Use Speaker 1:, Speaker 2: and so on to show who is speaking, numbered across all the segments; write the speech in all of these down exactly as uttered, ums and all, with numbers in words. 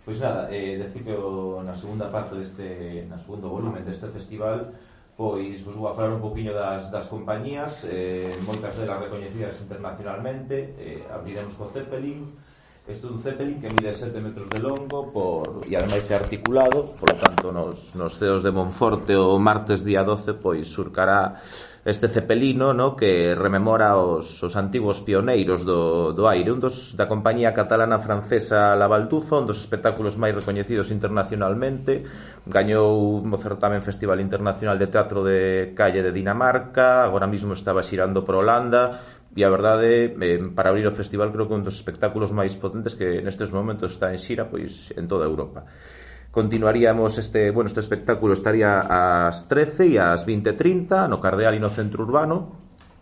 Speaker 1: Pois nada, eh, decir que o, na segunda parte deste, na segundo volumen deste festival, pois vos vou a falar un poquinho das, das compañías, eh, moitas delas recoñecidas internacionalmente. eh, abriremos co Zeppelin. Isto é un Zeppelin que mide sete metros de longo por, e ademais é articulado, por lo tanto nos, nos ceos de Monforte o martes día doce pois surcará este Zeppelino, no, que rememora os, os antigos pioneiros do, do aire, un dos da compañía catalana francesa La Baldufa, un dos espectáculos máis recoñecidos internacionalmente. Gañou o certamen Festival Internacional de Teatro de Calle de Dinamarca, agora mismo estaba xirando por Holanda, e a verdade, eh, para abrir o festival, creo que un dos espectáculos máis potentes que nestes momentos está en xira pois en toda Europa. Continuaríamos este, bueno, este espectáculo estaría ás trece e ás vinte e trinta no Cardeal e no Centro Urbano.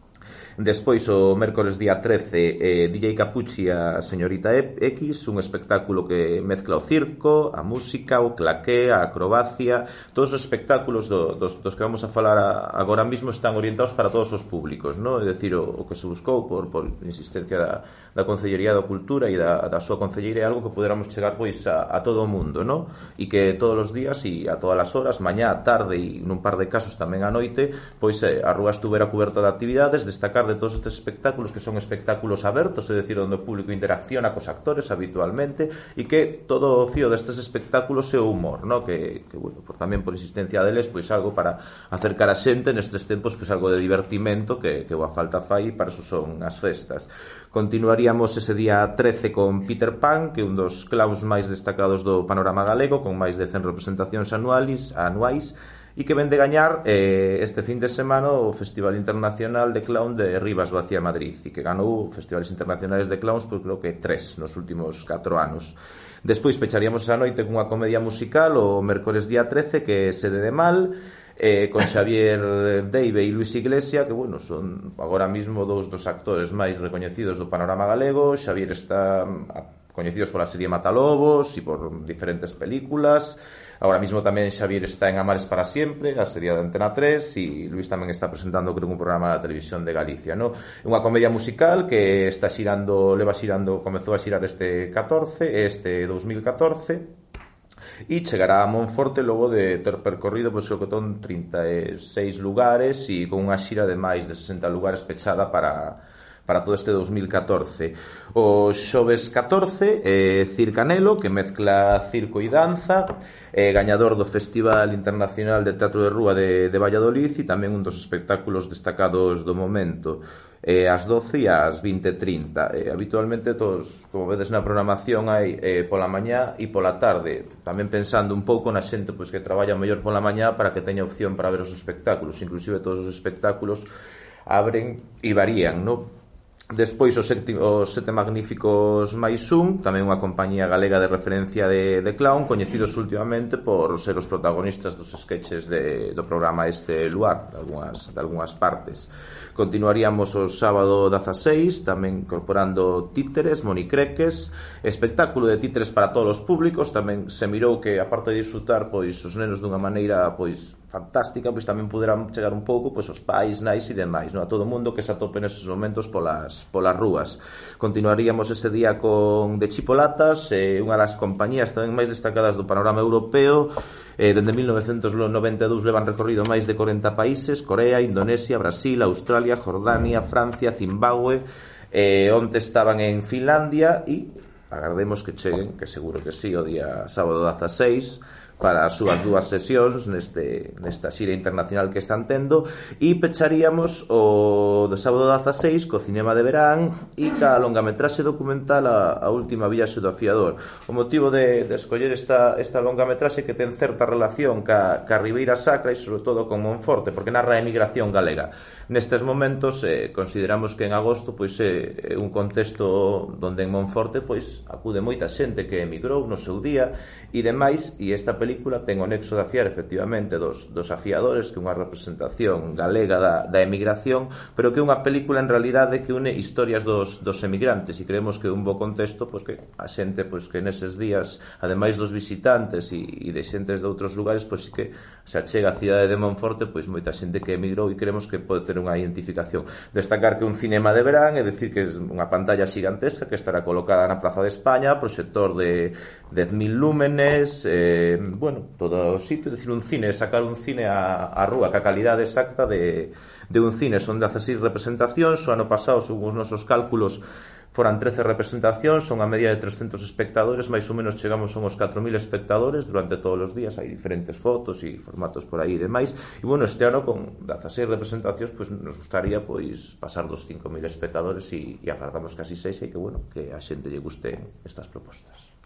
Speaker 1: Despois, o mércores día trece, eh, D J Capucci a Señorita X, un espectáculo que mezcla o circo, a música, o claqué, a acrobacia. Todos os espectáculos do, dos, dos que vamos a falar a, agora mismo están orientados para todos os públicos, no? É dicir, o, o que se buscou por, por insistencia da, da Concellería da Cultura e da, da súa Concellería é algo que poderamos chegar pois a, a todo o mundo, no? E que todos os días e a todas as horas, mañá, tarde e nun par de casos tamén a noite, pois eh, a rúa estuvera coberta de actividades, destacar de todos estes espectáculos que son espectáculos abertos, é dicir, onde o público interacciona cos actores habitualmente, e que todo o fío destes espectáculos é o humor, no? Que, que bueno, por, tamén por insistencia deles, pois algo para acercar a xente nestes tempos, pois algo de divertimento que, que boa falta fai, e para eso son as festas. Continuaríamos ese día trece con Peter Pan, que é un dos clowns máis destacados do panorama galego, con máis de cen representacións anuais, anuais e que ven de gañar eh, este fin de semana o Festival Internacional de Clown de Rivas Vacía Madrid, e que ganou festivales internacionales de clowns, pois creo que tres nos últimos catro anos. Despois pecharíamos esa noite cunha comedia musical o mércores día trece, que é Sede de Mal, eh, con Xavier Deive e Luis Iglesia, que bueno, son agora mismo dous dos actores máis recoñecidos do panorama galego. Xavier está coñecidos pola serie Matalobos e por diferentes películas. Agora mismo tamén Xavier está en Amares para Siempre, a serie de Antena tres, e Luis tamén está presentando, creo, un programa da televisión de Galicia, no? Unha comedia musical que está xirando, leva xirando, comezou a xirar este catorce, este dos mil catorce, e chegará a Monforte logo de ter percorrido, pois, creo que son trinta e seis lugares e con unha xira de máis de sesenta lugares pechada para... para todo este dos mil catorce. O xoves catorce, eh, Circanelo, que mezcla circo e danza, eh, gañador do Festival Internacional de Teatro de Rúa de, de Valladolid, e tamén un dos espectáculos destacados do momento, eh, ás doce e ás vinte e trinta. Eh, habitualmente, todos, como vedes na programación, hai eh, pola mañá e pola tarde, tamén pensando un pouco na xente pois, que traballa mellor pola mañá para que teña opción para ver os espectáculos. Inclusive todos os espectáculos abren e varían, non? Despois os sete, os sete magníficos máis un, tamén unha compañía galega de referencia de, de clown, coñecidos últimamente por ser os protagonistas dos sketches de, do programa este Luar, de algunhas, de algunhas partes. Continuaríamos o sábado dezaseis, tamén incorporando títeres, monicreques, espectáculo de títeres para todos os públicos. Tamén se mirou que, aparte de disfrutar pois os nenos dunha maneira pois fantástica, pois tamén poderán chegar un pouco pois os pais, nais e demais, no? A todo o mundo que se atope neses momentos polas, polas rúas. Continuaríamos ese día con De Chipolatas, eh, unha das compañías tamén máis destacadas do panorama europeo. Eh, dende mil novecentos noventa e dous levan recorrido máis de corenta países: Corea, Indonesia, Brasil, Australia, Jordania, Francia, Zimbabue. Eh, onte estaban en Finlandia e agardemos que cheguen, que seguro que sí, o día sábado dezaseis, para as súas dúas sesións neste, nesta xira internacional que están tendo. E pecharíamos o do sábado dezaseis co Cinema de Verán e ca longametraxe documental a, a última viaxe do afiador. O motivo de, de escoller esta, esta longametraxe que ten certa relación ca, ca Ribeira Sacra e sobre todo con Monforte, porque narra a emigración galega. Nestes momentos eh, consideramos que en agosto pois é eh, un contexto donde en Monforte pois acude moita xente que emigrou no seu día e demais, e esta película película ten o nexo da fiar efectivamente dos, dos afiadores, que é unha representación galega da, da emigración, pero que é unha película en realidade que une historias dos, dos emigrantes, e creemos que é un bo contexto pois, que a xente pois, que neses días, ademais dos visitantes e, e de xentes de outros lugares, pois sí que se achega a cidade de Monforte, pois moita xente que emigrou, e creemos que pode ter unha identificación. Destacar que un cinema de verán, é dicir que é unha pantalla xigantesca que estará colocada na Praza de España, proxector de dez mil lúmenes, eh, bueno, todo o sitio, é dicir, un cine, sacar un cine á, á rúa, que a calidade exacta de, de un cine. Son dezaseis representacións, o ano pasado, según os nosos cálculos, foran trece representacións, son a media de trescentos espectadores, máis ou menos chegamos a uns catro mil espectadores durante todos os días, hai diferentes fotos e formatos por aí e demais, e bueno, este ano con dezaseis representacións, pois nos gustaría pois pasar dos cinco mil espectadores, e, e agardamos que así sexa, e que bueno, que a xente lle guste estas propostas.